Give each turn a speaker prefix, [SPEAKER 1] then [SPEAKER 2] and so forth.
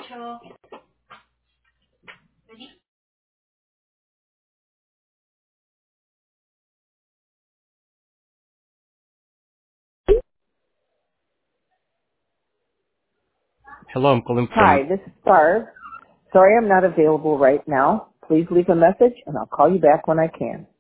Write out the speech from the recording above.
[SPEAKER 1] Hello, I'm calling
[SPEAKER 2] Hi,
[SPEAKER 1] from.
[SPEAKER 2] this is Barb. Sorry I'm not available right now. Please leave a message and I'll call you back when I can.